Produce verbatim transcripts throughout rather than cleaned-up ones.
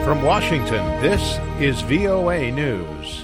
From Washington, this is V O A News.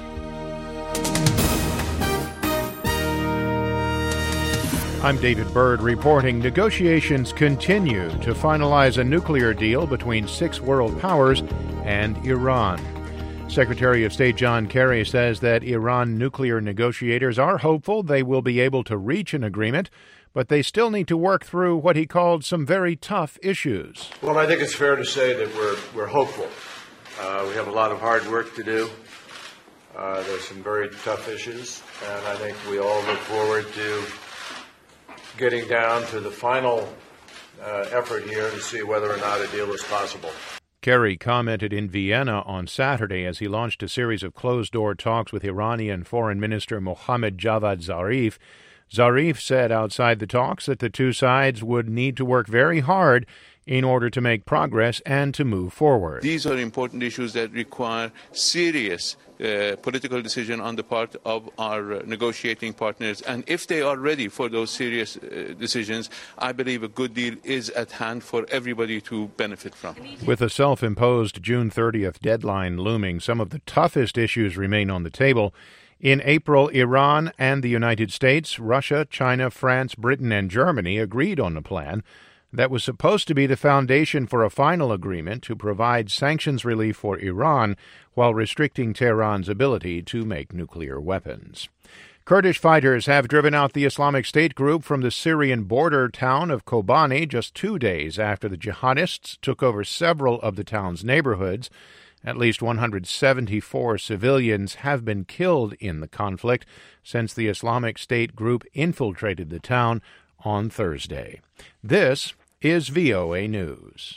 I'm David Byrd reporting negotiations continue to finalize a nuclear deal between six world powers and Iran. Secretary of State John Kerry says that Iran nuclear negotiators are hopeful they will be able to reach an agreement, but they still need to work through what he called some very tough issues. Well, I think it's fair to say that we're we're hopeful. Uh, we have a lot of hard work to do. Uh, there's some very tough issues, and I think we all look forward to getting down to the final uh, effort here to see whether or not a deal is possible. Kerry commented in Vienna on Saturday as he launched a series of closed-door talks with Iranian Foreign Minister Mohammad Javad Zarif. Zarif said outside the talks that the two sides would need to work very hard in order to make progress and to move forward. These are important issues that require serious uh, political decision on the part of our uh, negotiating partners. And if they are ready for those serious uh, decisions, I believe a good deal is at hand for everybody to benefit from. With a self-imposed June thirtieth deadline looming, some of the toughest issues remain on the table. In April, Iran and the United States, Russia, China, France, Britain, and Germany agreed on a plan that was supposed to be the foundation for a final agreement to provide sanctions relief for Iran while restricting Tehran's ability to make nuclear weapons. Kurdish fighters have driven out the Islamic State group from the Syrian border town of Kobani just two days after the jihadists took over several of the town's neighborhoods. At least one hundred seventy-four civilians have been killed in the conflict since the Islamic State group infiltrated the town on Thursday. This is V O A News.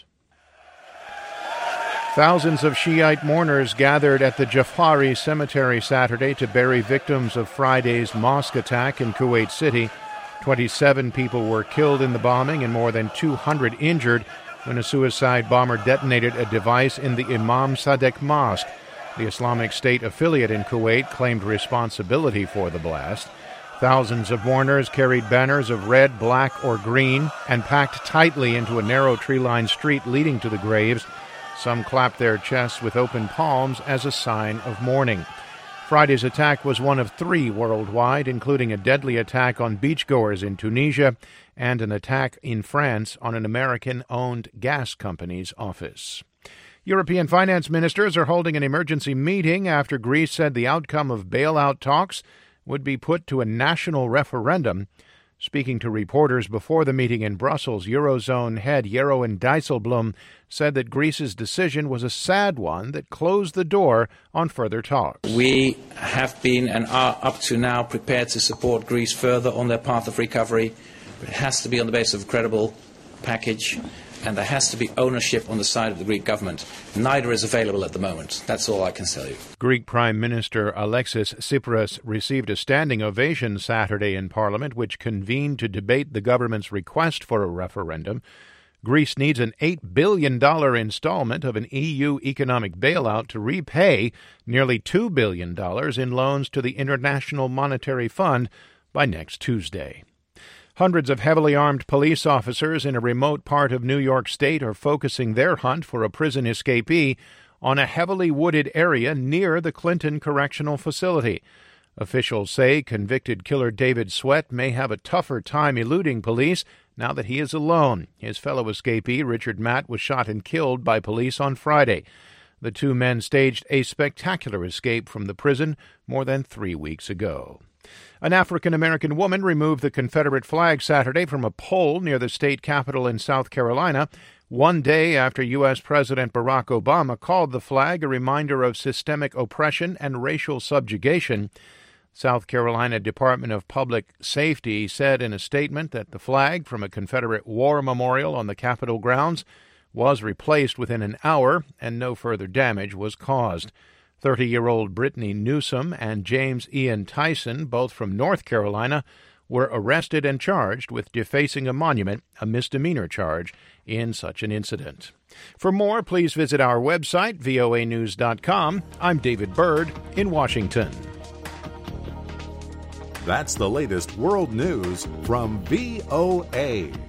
Thousands of Shiite mourners gathered at the Jafari Cemetery Saturday to bury victims of Friday's mosque attack in Kuwait City. twenty-seven people were killed in the bombing and more than two hundred injured when a suicide bomber detonated a device in the Imam Sadek Mosque. The Islamic State affiliate in Kuwait claimed responsibility for the blast. Thousands of mourners carried banners of red, black, or green and packed tightly into a narrow tree-lined street leading to the graves. Some clapped their chests with open palms as a sign of mourning. Friday's attack was one of three worldwide, including a deadly attack on beachgoers in Tunisia and an attack in France on an American-owned gas company's office. European finance ministers are holding an emergency meeting after Greece said the outcome of bailout talks would be put to a national referendum. Speaking to reporters before the meeting in Brussels, Eurozone head Jeroen Dijsselbloem said that Greece's decision was a sad one that closed the door on further talks. We have been and are up to now prepared to support Greece further on their path of recovery, but it has to be on the basis of a credible package, and there has to be ownership on the side of the Greek government. Neither is available at the moment. That's all I can tell you. Greek Prime Minister Alexis Tsipras received a standing ovation Saturday in Parliament, which convened to debate the government's request for a referendum. Greece needs an eight billion dollars installment of an E U economic bailout to repay nearly two billion dollars in loans to the International Monetary Fund by next Tuesday. Hundreds of heavily armed police officers in a remote part of New York State are focusing their hunt for a prison escapee on a heavily wooded area near the Clinton Correctional Facility. Officials say convicted killer David Sweat may have a tougher time eluding police now that he is alone. His fellow escapee, Richard Matt, was shot and killed by police on Friday. The two men staged a spectacular escape from the prison more than three weeks ago. An African-American woman removed the Confederate flag Saturday from a pole near the state capitol in South Carolina, one day after U S. President Barack Obama called the flag a reminder of systemic oppression and racial subjugation. South Carolina Department of Public Safety said in a statement that the flag from a Confederate war memorial on the Capitol grounds was replaced within an hour and no further damage was caused. thirty-year-old Brittany Newsom and James Ian Tyson, both from North Carolina, were arrested and charged with defacing a monument, a misdemeanor charge, in such an incident. For more, please visit our website, V O A news dot com. I'm David Byrd in Washington. That's the latest world news from V O A.